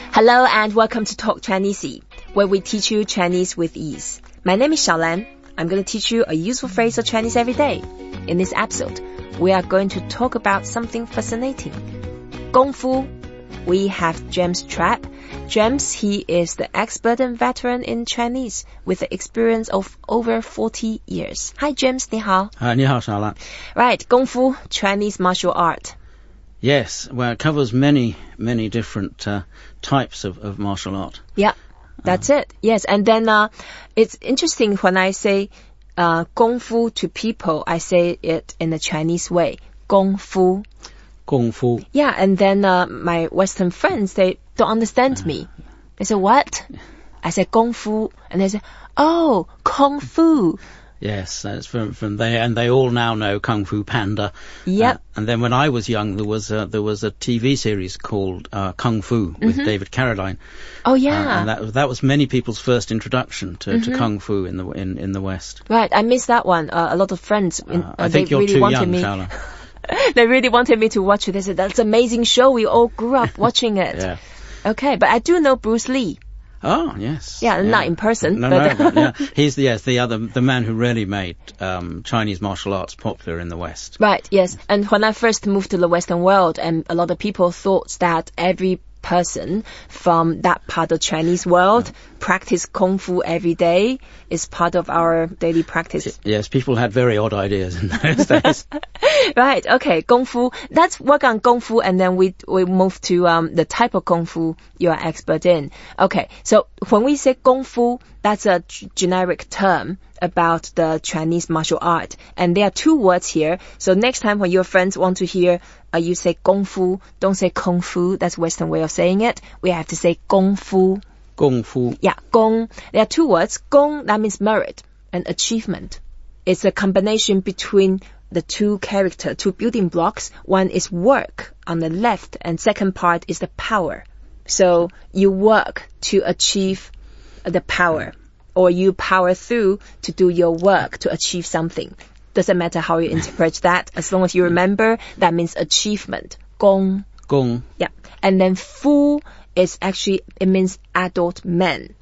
Hello and welcome to Talk Chinese, where we teach you Chinese with ease. My name is Xiaolan. I'm going to teach you a useful phrase of Chinese every day. In this episode, we are going to talk about something fascinating. Gong Fu. We have James Trapp. James, he is the expert and veteran in Chinese with the experience of over 40 years. Hi James, 你好. 你好, Xiaolan. Right, Gong Fu, Chinese martial art. Yes, well, it covers many different types of martial art. Yeah, that's it. Yes, and then it's interesting when I say Gong Fu to people, I say it in the Chinese way. Gong Fu. Gong Fu. Yeah, and then my Western friends, they don't understand me. They say, what? I say Gong Fu, and they say, oh, Kung Fu. Yes, that's from there, and they all now know Kung Fu Panda. Yep. And then when I was young, there was a TV series called Kung Fu with David Carradine. Oh yeah. And that was many people's first introduction to Kung Fu in the West. Right, I missed that one. A lot of friends, I think you're really too wanted young, me. Shaolan. They really wanted me to watch it. They said, that's an amazing show. We all grew up watching it. Yeah. Okay, but I do know Bruce Lee. Oh, yes. Yeah, not in person. No, but yeah. He's the man who really made Chinese martial arts popular in the West. Right, yes. And when I first moved to the Western world, and a lot of people thought that every person from that part of Chinese world practice Kung Fu every day is part of our daily practice. Yes, people had very odd ideas in those days. Right, okay, Kung Fu. Let's work on Kung Fu and then we move to the type of Kung Fu you are expert in. Okay, so when we say Kung Fu, that's a generic term about the Chinese martial art. And there are two words here. So next time when your friends want to hear you say Kung Fu, don't say Kung Fu. That's Western way of saying it. We have to say Kung Fu. Kung Fu. Yeah, Gong. There are two words. Gong, that means merit and achievement. It's a combination between the two building blocks. One is work on the left and second part is the power. So you work to achieve the power, or you power through to do your work to achieve something. Doesn't matter how you interpret that. As long as you remember, that means achievement. Gong. Gong. Yeah. And then Fu is actually, it means adult men.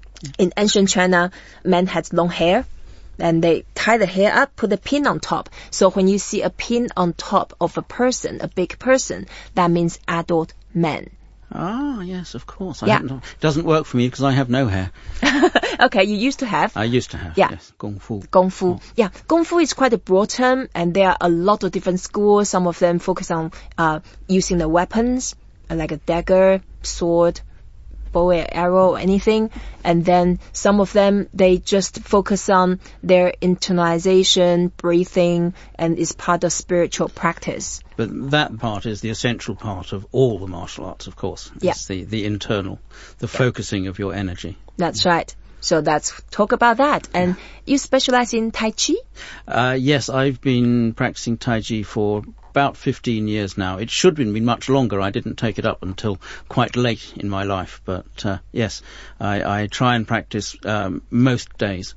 In ancient China, men had long hair, and they tie the hair up, put a pin on top. So when you see a pin on top of a person, a big person, that means adult men. Ah, yes, of course. Yeah. It doesn't work for me because I have no hair. Okay, you used to have. I used to have, yeah. Yes. Gong Fu. Gong Fu. Oh. Yeah, Gong Fu is quite a broad term, and there are a lot of different schools. Some of them focus on using the weapons, like a dagger, sword, bow and arrow, anything. And then some of them, they just focus on their internalization, breathing, and is part of spiritual practice. But that part is the essential part of all the martial arts, of course. It's the internal, the focusing of your energy. That's right. So let's talk about that. And you specialize in Tai Chi? Yes, I've been practicing Tai Chi for about 15 years now. It should have been much longer. I didn't take it up until quite late in my life. But yes, I try and practice most days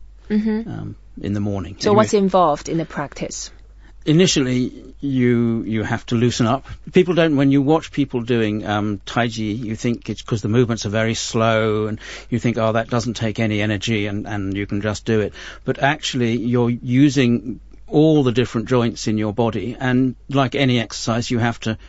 in the morning. So what's involved in the practice? Initially, you have to loosen up. People don't, when you watch people doing Tai Chi, you think it's because the movements are very slow and you think, oh, that doesn't take any energy and you can just do it. But actually, you're using all the different joints in your body, and like any exercise, you have to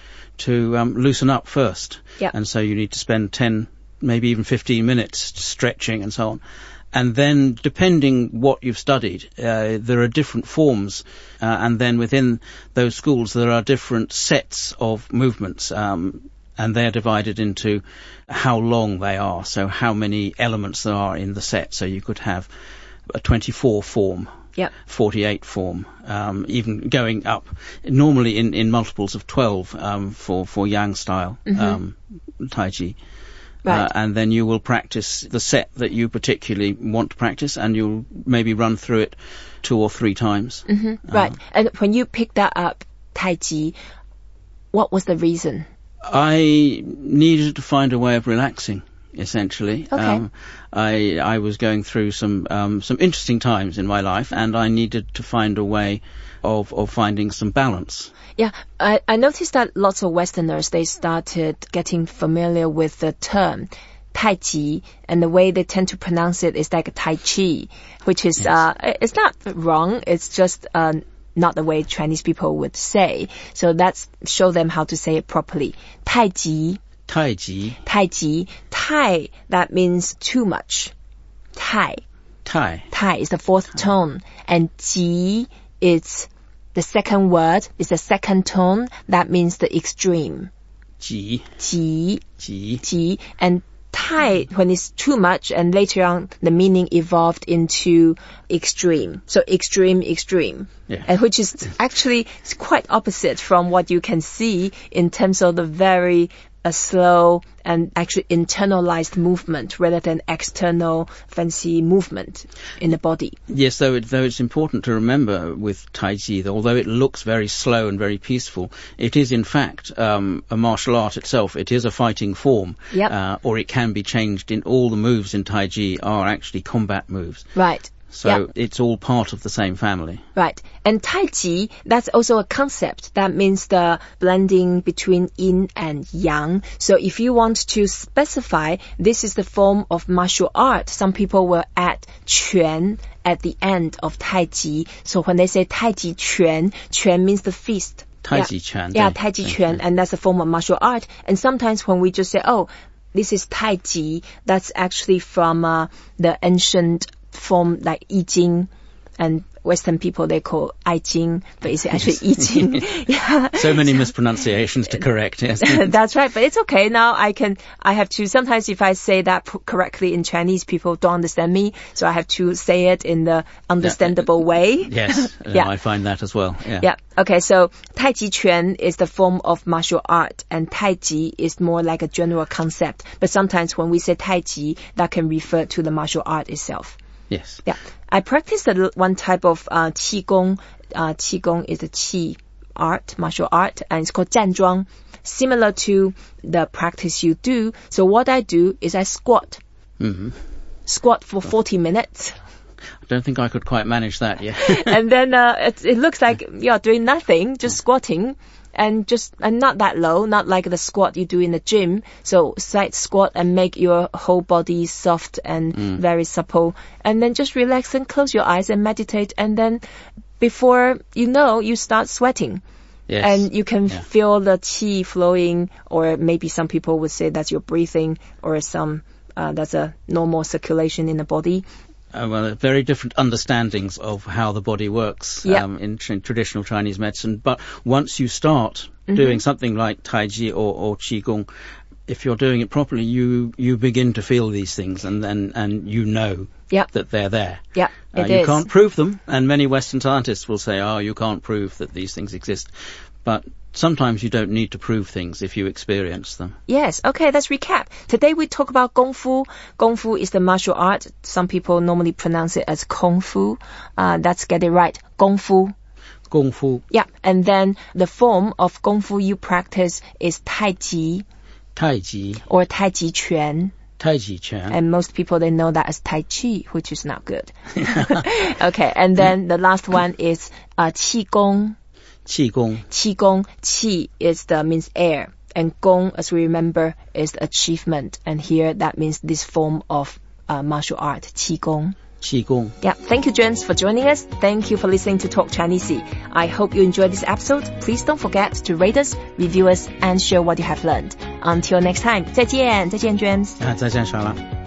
loosen up first. Yep. And so you need to spend 10, maybe even 15 minutes stretching and so on. And then, depending what you've studied, there are different forms, and then within those schools there are different sets of movements, and they're divided into how long they are, so how many elements there are in the set. So you could have a 24 form, 48 form, even going up, normally in multiples of 12 for Yang style Tai Chi. Right. And then you will practice the set that you particularly want to practice, and you'll maybe run through it 2 or 3 times. Right. And when you picked that up, Tai Chi, what was the reason? I needed to find a way of relaxing. essentially. Okay. I was going through some interesting times in my life, and I needed to find a way of finding some balance. Yeah, I noticed that lots of Westerners, they started getting familiar with the term Tai Chi, and the way they tend to pronounce it is like Tai Chi, which is, it's not wrong, it's just not the way Chinese people would say. So that's show them how to say it properly. Tai Chi. Tai Chi. Tai Chi. Tai, that means too much. Tai. Tai. Tai is the fourth tone, and Ji is the second word, is the second tone, that means the extreme. Ji. Ji. Ji. Ji. And Tai, when it's too much, and later on the meaning evolved into extreme. So extreme. Yeah. And which is actually quite opposite from what you can see in terms of the very slow and actually internalized movement rather than external fancy movement in the body. Yes, though it's important to remember with Tai Chi, that although it looks very slow and very peaceful, it is in fact a martial art itself. It is a fighting form, or it can be changed. In all the moves in Tai Chi are actually combat moves. Right. So it's all part of the same family. Right. And Tai Chi, that's also a concept. That means the blending between yin and yang. So if you want to specify this is the form of martial art, some people will add quan at the end of Tai Chi. So when they say Tai Chi quan, quan means the fist. Tai Chi Chuan. Yeah, Tai Chi Chuan, and that's a form of martial art. And sometimes when we just say, oh, this is Tai Chi, that's actually from the ancient form like I Ching, and Western people they call I Ching, but it's actually I Ching. Yeah. So many mispronunciations to correct. Yes. That's right, but it's okay. Now I have to, sometimes if I say that correctly in Chinese, people don't understand me, so I have to say it in the understandable way. Yes, I find that as well. Yeah. Okay, so Tai Chi Chuan is the form of martial art, and Tai Chi is more like a general concept. But sometimes when we say Tai Chi, that can refer to the martial art itself. Yes. Yeah. I practiced one type of Qi Gong. Qi Gong is a Qi art, martial art, and it's called 站桩, similar to the practice you do. So what I do is I squat. Mm-hmm. Squat for 40 minutes. I don't think I could quite manage that yet. And then it looks like you're doing nothing, just squatting. And not that low, not like the squat you do in the gym. So side squat and make your whole body soft and very supple. And then just relax and close your eyes and meditate. And then before you know, you start sweating. Yes. And you can feel the qi flowing, or maybe some people would say that's your breathing, or that's a normal circulation in the body. Well, very different understandings of how the body works in traditional Chinese medicine. But once you start doing something like Tai Chi or Qigong, if you're doing it properly, you begin to feel these things, and you know that they're there. Yeah, you can't prove them, and many Western scientists will say, you can't prove that these things exist. But sometimes you don't need to prove things if you experience them. Yes. Okay, let's recap. Today we talk about Gong Fu. Gong Fu is the martial art. Some people normally pronounce it as Kung Fu. Let's get it right. Gong Fu. Gong Fu. Yeah. And then the form of Gong Fu you practice is Tai Chi. Tai Chi. Or Tai Chi Chuan. Tai Chi Chuan. And most people, they know that as Tai Chi, which is not good. Okay. And then the last one is Qi Gong. Qi Gong. Qi Gong. Qi means air. And Gong, as we remember, is achievement. And here that means this form of martial art, Qi Gong. Qi Gong. Yeah. Thank you, James, for joining us. Thank you for listening to Talk Chinese. I hope you enjoyed this episode. Please don't forget to rate us, review us, and share what you have learned. Until next time, 再见 James. 再见 Charlotte.